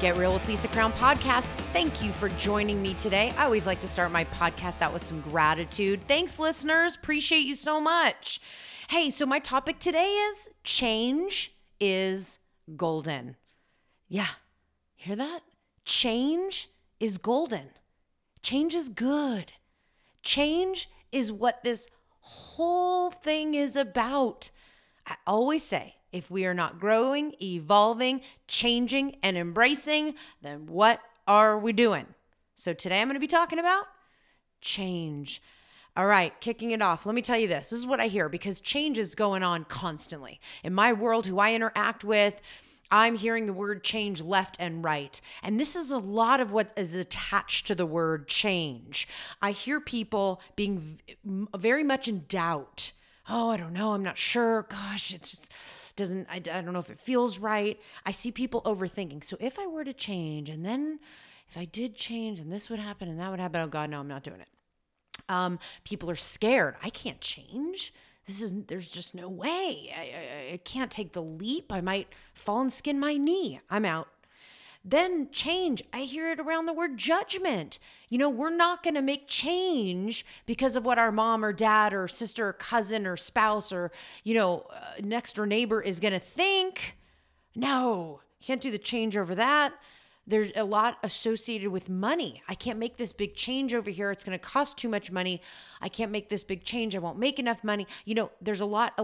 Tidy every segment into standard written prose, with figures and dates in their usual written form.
Get Real with Lisa Crown podcast. Thank you for joining me today. I always like to start my podcast out with some gratitude. Thanks, listeners. Appreciate you so much. Hey, so my topic today is change is golden. Yeah, hear that? Change is golden. Change is good. Change is what this whole thing is about. I always say, if we are not growing, evolving, changing, and embracing, then what are we doing? So today I'm going to be talking about change. All right, kicking it off. Let me tell you this. This is what I hear because change is going on constantly. In my world, who I interact with, I'm hearing the word change left and right. And this is a lot of what is attached to the word change. I hear people being very much in doubt. Oh, I don't know. I'm not sure. Gosh, it just doesn't, I don't know if it feels right. I see people overthinking. So if I were to change and then if I did change and this would happen and that would happen, oh God, no, I'm not doing it. People are scared. I can't change. There's just no way. I can't take the leap. I might fall and skin my knee. I'm out. Then change. I hear it around the word judgment. We're not going to make change because of what our mom or dad or sister or cousin or spouse or, next door neighbor is going to think. No, can't do the change over that. There's a lot associated with money. I can't make this big change over here. It's going to cost too much money. I can't make this big change. I won't make enough money. There's a lot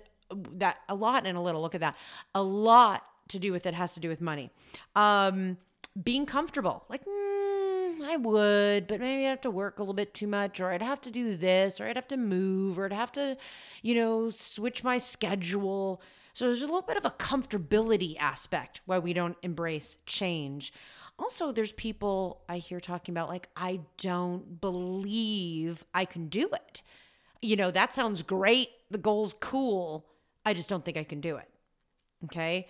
to do with it has to do with money. Being comfortable, like, I would, but maybe I'd have to work a little bit too much, or I'd have to do this, or I'd have to move, or I'd have to, switch my schedule. So there's a little bit of a comfortability aspect why we don't embrace change. Also, there's people I hear talking about, like, I don't believe I can do it. That sounds great. The goal's cool. I just don't think I can do it. Okay.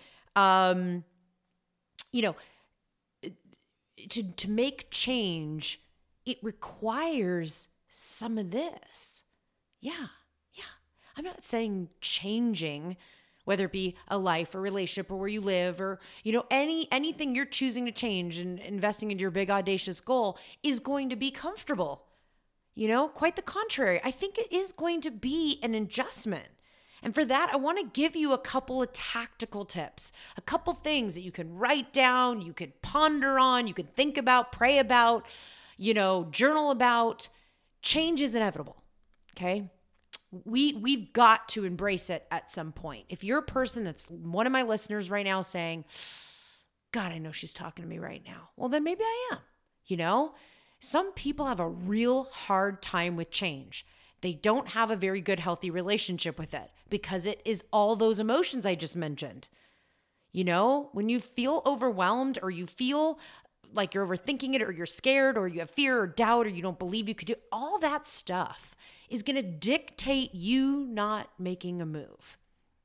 To make change, it requires some of this. Yeah. I'm not saying changing, whether it be a life or relationship or where you live or, anything you're choosing to change and investing into your big audacious goal is going to be comfortable. Quite the contrary. I think it is going to be an adjustment. And for that, I want to give you a couple of tactical tips, a couple things that you can write down, you could ponder on, you could think about, pray about, journal about. Change is inevitable, okay? We've got to embrace it at some point. If you're a person that's one of my listeners right now saying, God, I know she's talking to me right now. Well, then maybe I am, Some people have a real hard time with change. They don't have a very good, healthy relationship with it because it is all those emotions I just mentioned. When you feel overwhelmed or you feel like you're overthinking it or you're scared or you have fear or doubt or you don't believe you could do, all that stuff is going to dictate you not making a move.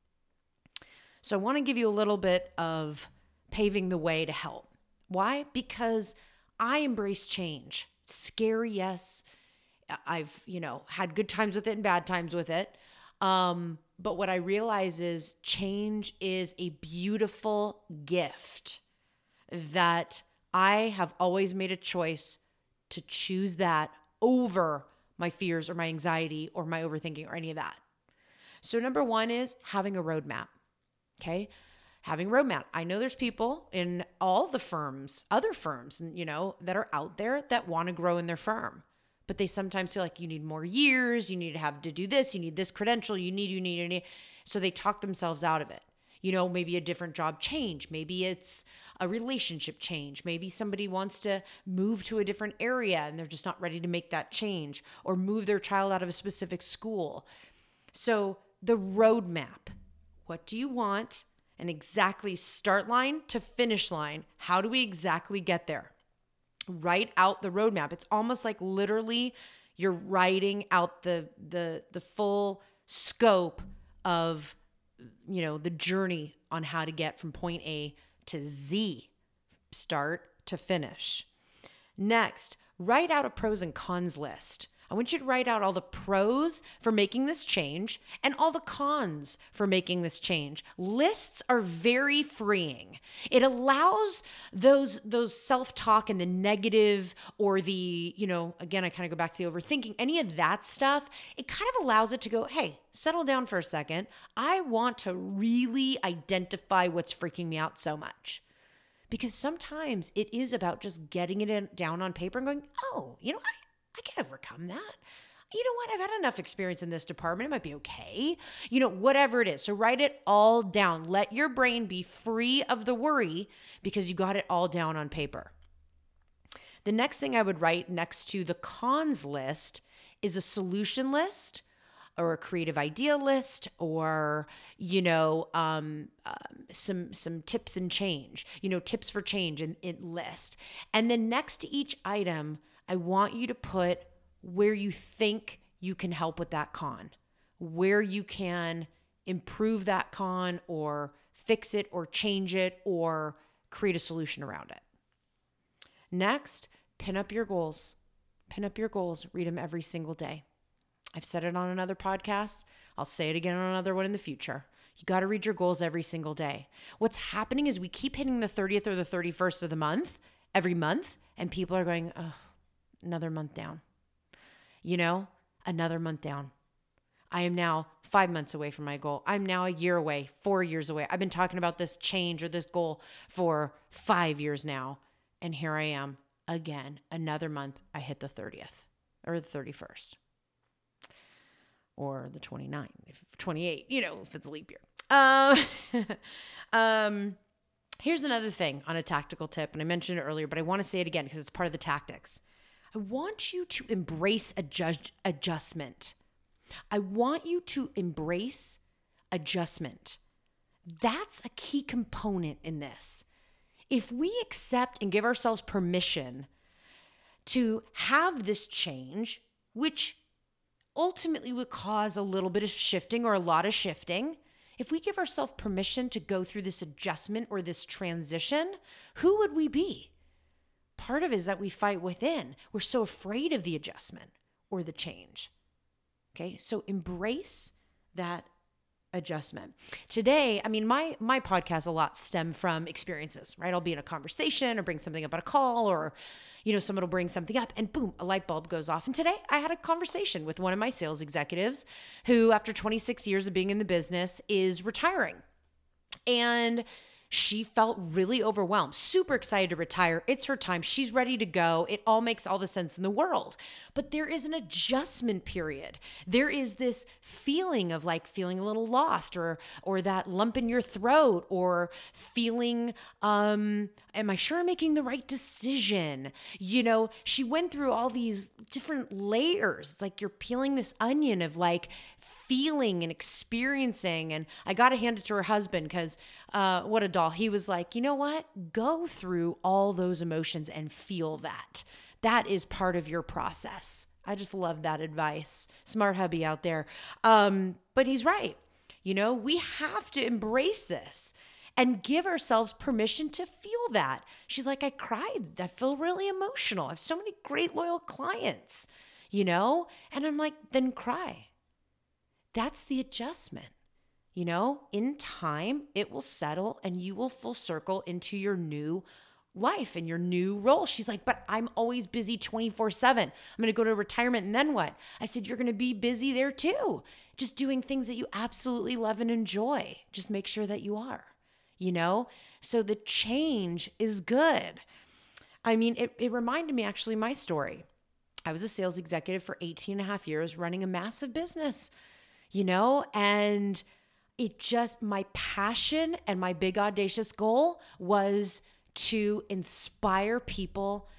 So I want to give you a little bit of paving the way to help. Why? Because I embrace change. It's scary, yes. I've, had good times with it and bad times with it. But what I realize is change is a beautiful gift that I have always made a choice to choose that over my fears or my anxiety or my overthinking or any of that. So number one is having a roadmap. Okay. Having a roadmap. I know there's people in all the firms, other firms, that are out there that want to grow in their firm. But they sometimes feel like you need more years, you need to have to do this, you need this credential, you need. So they talk themselves out of it. Maybe a different job change. Maybe it's a relationship change. Maybe somebody wants to move to a different area and they're just not ready to make that change or move their child out of a specific school. So the roadmap, what do you want? And exactly start line to finish line. How do we exactly get there? Write out the roadmap. It's almost like literally you're writing out the full scope of, the journey on how to get from point A to Z, start to finish. Next, write out a pros and cons list. I want you to write out all the pros for making this change and all the cons for making this change. Lists are very freeing. It allows those self-talk and the negative or the, again, I kind of go back to the overthinking, any of that stuff, it kind of allows it to go, hey, settle down for a second. I want to really identify what's freaking me out so much. Because sometimes it is about just getting it down on paper and going, oh, I can overcome that. You know what? I've had enough experience in this department. It might be okay. Whatever it is. So write it all down. Let your brain be free of the worry because you got it all down on paper. The next thing I would write next to the cons list is a solution list or a creative idea list or, some tips and change, tips for change in list. And then next to each item, I want you to put where you think you can help with that con, where you can improve that con or fix it or change it or create a solution around it. Next, pin up your goals. Pin up your goals. Read them every single day. I've said it on another podcast. I'll say it again on another one in the future. You got to read your goals every single day. What's happening is we keep hitting the 30th or the 31st of the month, every month, and people are going, oh, another month down. Another month down. I am now 5 months away from my goal. I'm now a year away, 4 years away. I've been talking about this change or this goal for 5 years now. And here I am again, another month. I hit the 30th or the 31st or the 29th, 28, if it's a leap year. Here's another thing on a tactical tip. And I mentioned it earlier, but I want to say it again because it's part of the tactics. I want you to embrace adjustment. I want you to embrace adjustment. That's a key component in this. If we accept and give ourselves permission to have this change, which ultimately would cause a little bit of shifting or a lot of shifting, if we give ourselves permission to go through this adjustment or this transition, who would we be? Part of it is that we fight within. We're so afraid of the adjustment or the change. Okay, so embrace that adjustment. Today, my podcast a lot stem from experiences, right? I'll be in a conversation or bring something up on a call or, someone will bring something up and boom, a light bulb goes off. And today I had a conversation with one of my sales executives who, after 26 years of being in the business, is retiring. And she felt really overwhelmed, super excited to retire. It's her time. She's ready to go. It all makes all the sense in the world. But there is an adjustment period. There is this feeling of feeling a little lost or that lump in your throat or feeling, am I sure I'm making the right decision? She went through all these different layers. It's like you're peeling this onion of feeling and experiencing. And I got to hand it to her husband because what a doll. He was like, you know what? Go through all those emotions and feel that. That is part of your process. I just love that advice. Smart hubby out there. But he's right. We have to embrace this and give ourselves permission to feel that. She's like, I cried. I feel really emotional. I have so many great loyal clients, And I'm like, then cry. That's the adjustment. In time, it will settle and you will full circle into your new life and your new role. She's like, but I'm always busy 24/7. I'm going to go to retirement and then what? I said, you're going to be busy there too. Just doing things that you absolutely love and enjoy. Just make sure that you are, So the change is good. It reminded me actually my story. I was a sales executive for 18 and a half years running a massive business. And my passion and my big audacious goal was to inspire people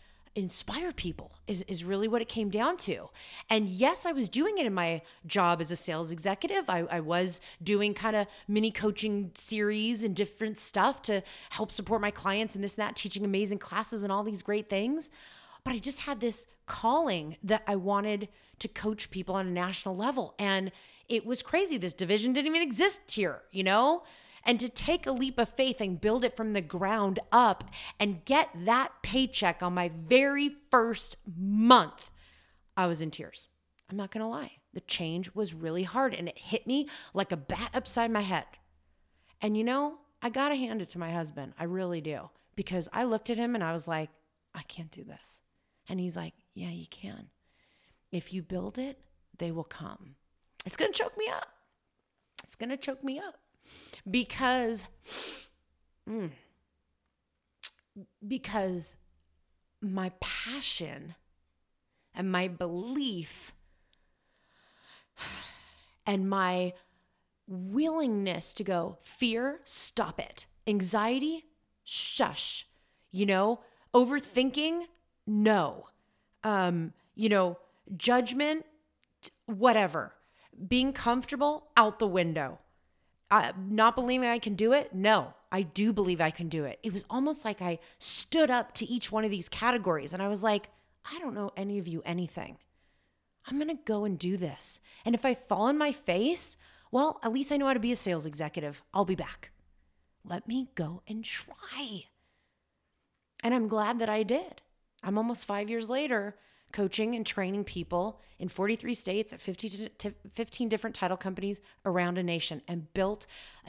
is really what it came down to. And yes, I was doing it in my job as a sales executive. I was doing kind of mini coaching series and different stuff to help support my clients and this and that, teaching amazing classes and all these great things. But I just had this calling that I wanted to coach people on a national level. And it was crazy. This division didn't even exist here, And to take a leap of faith and build it from the ground up and get that paycheck on my very first month, I was in tears. I'm not going to lie. The change was really hard and it hit me like a bat upside my head. And I got to hand it to my husband. I really do. Because I looked at him and I was like, I can't do this. And he's like, yeah, you can. If you build it, they will come. It's going to choke me up. It's going to choke me up because my passion and my belief and my willingness to go, fear, stop it. Anxiety, shush. Overthinking, no. Judgment, whatever. Being comfortable, out the window. Not believing I can do it, no. I do believe I can do it. It was almost like I stood up to each one of these categories and I was like, I don't know any of you anything. I'm going to go and do this. And if I fall on my face, well, at least I know how to be a sales executive. I'll be back. Let me go and try. And I'm glad that I did. I'm almost 5 years later coaching and training people in 43 states at 15 different title companies around a nation and built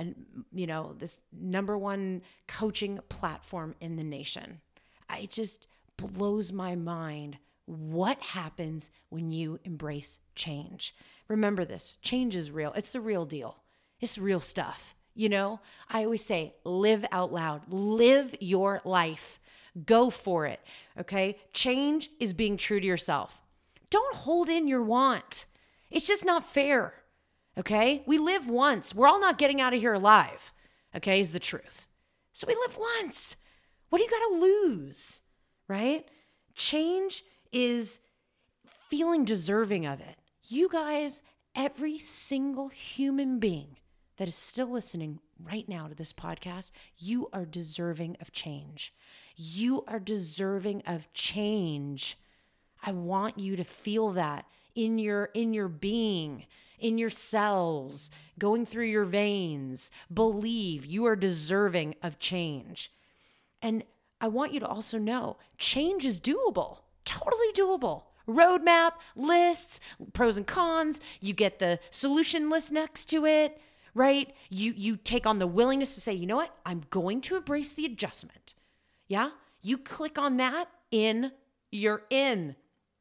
this number one coaching platform in the nation. It just blows my mind what happens when you embrace change. Remember this, change is real. It's the real deal. It's real stuff. I always say, live out loud, live your life. Go for it, okay? Change is being true to yourself. Don't hold in your want. It's just not fair, okay? We live once. We're all not getting out of here alive, okay, is the truth. So we live once. What do you got to lose, right? Change is feeling deserving of it. You guys, every single human being that is still listening right now to this podcast, you are deserving of change. You are deserving of change. I want you to feel that in your being, in your cells, going through your veins. Believe you are deserving of change. And I want you to also know change is doable, totally doable. Roadmap, lists, pros and cons. You get the solution list next to it, right? You take on the willingness to say, you know what? I'm going to embrace the adjustment. Yeah? You click on that, you're in.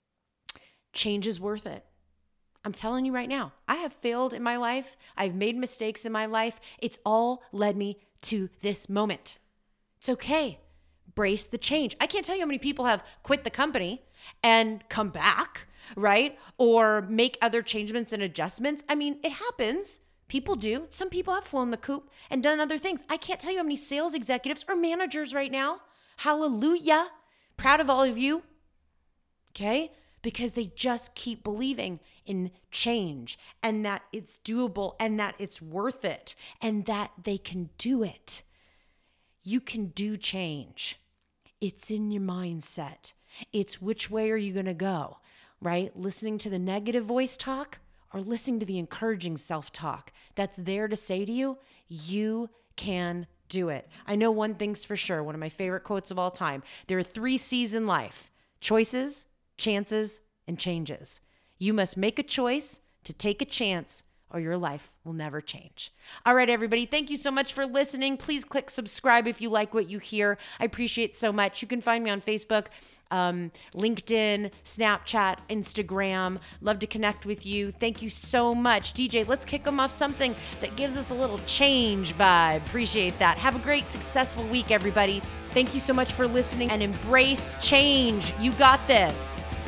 Change is worth it. I'm telling you right now, I have failed in my life. I've made mistakes in my life. It's all led me to this moment. It's okay. Embrace the change. I can't tell you how many people have quit the company and come back, right? Or make other changements and adjustments. I mean, it happens. People do. Some people have flown the coop and done other things. I can't tell you how many sales executives or managers right now. Hallelujah. Proud of all of you. Okay? Because they just keep believing in change and that it's doable and that it's worth it and that they can do it. You can do change. It's in your mindset. It's which way are you going to go, right? Listening to the negative voice talk or listening to the encouraging self-talk that's there to say to you, you can do it. I know one thing's for sure, one of my favorite quotes of all time. There are 3 C's in life: choices, chances, and changes. You must make a choice to take a chance or your life will never change. All right, everybody. Thank you so much for listening. Please click subscribe if you like what you hear. I appreciate it so much. You can find me on Facebook, LinkedIn, Snapchat, Instagram. Love to connect with you. Thank you so much. DJ, let's kick them off something that gives us a little change vibe. Appreciate that. Have a great, successful week, everybody. Thank you so much for listening and embrace change. You got this.